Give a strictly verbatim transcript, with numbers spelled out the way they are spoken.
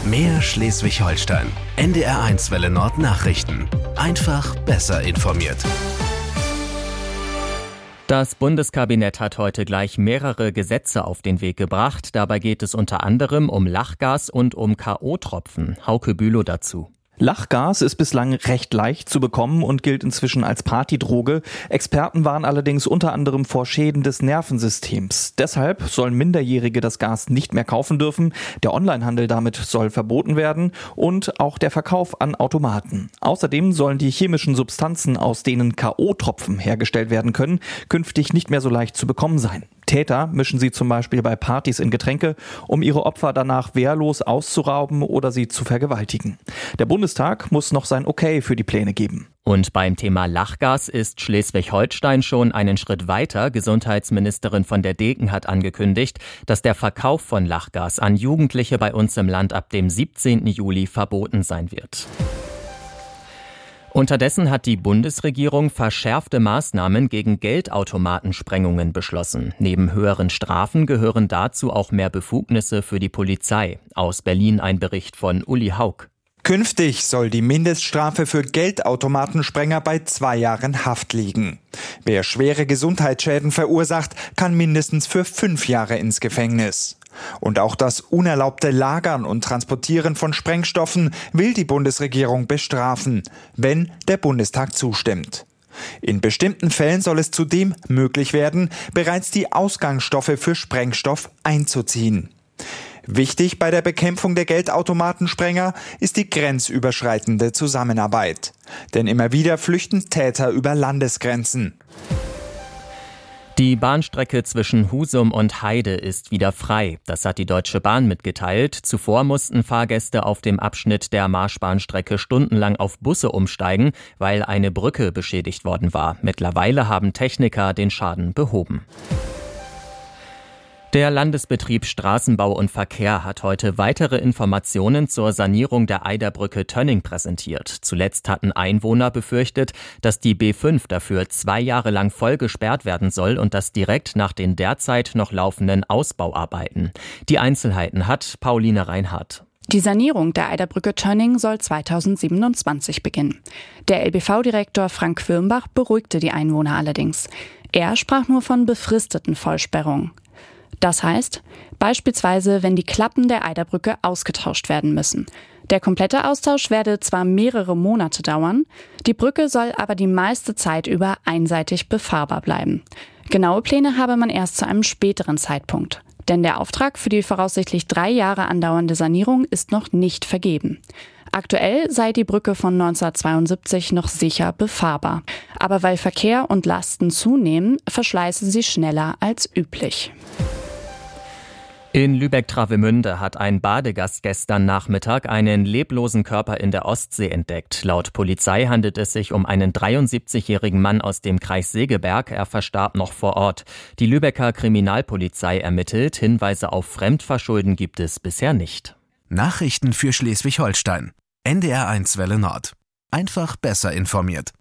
Mehr Schleswig-Holstein. N D R eins Welle Nord Nachrichten. Einfach besser informiert. Das Bundeskabinett hat heute gleich mehrere Gesetze auf den Weg gebracht. Dabei geht es unter anderem um Lachgas und um K O-Tropfen. Hauke Bülow dazu. Lachgas ist bislang recht leicht zu bekommen und gilt inzwischen als Partydroge. Experten warnen allerdings unter anderem vor Schäden des Nervensystems. Deshalb sollen Minderjährige das Gas nicht mehr kaufen dürfen. Der Onlinehandel damit soll verboten werden und auch der Verkauf an Automaten. Außerdem sollen die chemischen Substanzen, aus denen K O-Tropfen hergestellt werden können, künftig nicht mehr so leicht zu bekommen sein. Täter mischen sie zum Beispiel bei Partys in Getränke, um ihre Opfer danach wehrlos auszurauben oder sie zu vergewaltigen. Der Bundestag muss noch sein Okay für die Pläne geben. Und beim Thema Lachgas ist Schleswig-Holstein schon einen Schritt weiter. Gesundheitsministerin von der Degen hat angekündigt, dass der Verkauf von Lachgas an Jugendliche bei uns im Land ab dem siebzehnten Juli verboten sein wird. Unterdessen hat die Bundesregierung verschärfte Maßnahmen gegen Geldautomatensprengungen beschlossen. Neben höheren Strafen gehören dazu auch mehr Befugnisse für die Polizei. Aus Berlin ein Bericht von Uli Haug. Künftig soll die Mindeststrafe für Geldautomatensprenger bei zwei Jahren Haft liegen. Wer schwere Gesundheitsschäden verursacht, kann mindestens für fünf Jahre ins Gefängnis. Und auch das unerlaubte Lagern und Transportieren von Sprengstoffen will die Bundesregierung bestrafen, wenn der Bundestag zustimmt. In bestimmten Fällen soll es zudem möglich werden, bereits die Ausgangsstoffe für Sprengstoff einzuziehen. Wichtig bei der Bekämpfung der Geldautomatensprenger ist die grenzüberschreitende Zusammenarbeit. Denn immer wieder flüchten Täter über Landesgrenzen. Die Bahnstrecke zwischen Husum und Heide ist wieder frei. Das hat die Deutsche Bahn mitgeteilt. Zuvor mussten Fahrgäste auf dem Abschnitt der Marschbahnstrecke stundenlang auf Busse umsteigen, weil eine Brücke beschädigt worden war. Mittlerweile haben Techniker den Schaden behoben. Der Landesbetrieb Straßenbau und Verkehr hat heute weitere Informationen zur Sanierung der Eiderbrücke Tönning präsentiert. Zuletzt hatten Einwohner befürchtet, dass die B fünf dafür zwei Jahre lang voll gesperrt werden soll und das direkt nach den derzeit noch laufenden Ausbauarbeiten. Die Einzelheiten hat Pauline Reinhardt. Die Sanierung der Eiderbrücke Tönning soll zweitausendsiebenundzwanzig beginnen. Der L B V-Direktor Frank Quirmbach beruhigte die Einwohner allerdings. Er sprach nur von befristeten Vollsperrungen. Das heißt, beispielsweise, wenn die Klappen der Eiderbrücke ausgetauscht werden müssen. Der komplette Austausch werde zwar mehrere Monate dauern, die Brücke soll aber die meiste Zeit über einseitig befahrbar bleiben. Genaue Pläne habe man erst zu einem späteren Zeitpunkt. Denn der Auftrag für die voraussichtlich drei Jahre andauernde Sanierung ist noch nicht vergeben. Aktuell sei die Brücke von neunzehnhundertzweiundsiebzig noch sicher befahrbar. Aber weil Verkehr und Lasten zunehmen, verschleiße sie schneller als üblich. In Lübeck-Travemünde hat ein Badegast gestern Nachmittag einen leblosen Körper in der Ostsee entdeckt. Laut Polizei handelt es sich um einen dreiundsiebzigjährigen Mann aus dem Kreis Segeberg. Er verstarb noch vor Ort. Die Lübecker Kriminalpolizei ermittelt. Hinweise auf Fremdverschulden gibt es bisher nicht. Nachrichten für Schleswig-Holstein. N D R eins Welle Nord. Einfach besser informiert.